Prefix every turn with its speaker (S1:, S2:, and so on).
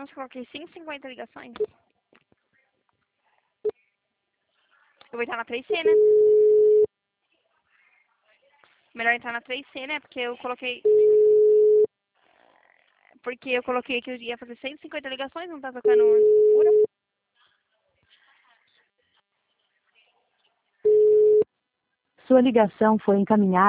S1: Nossa, eu coloquei 150 ligações. Eu vou entrar na 3C, né? Melhor entrar na 3C, né? Porque eu coloquei... que eu ia fazer 150 ligações, não tá tocando Ura.
S2: Sua ligação foi encaminhada.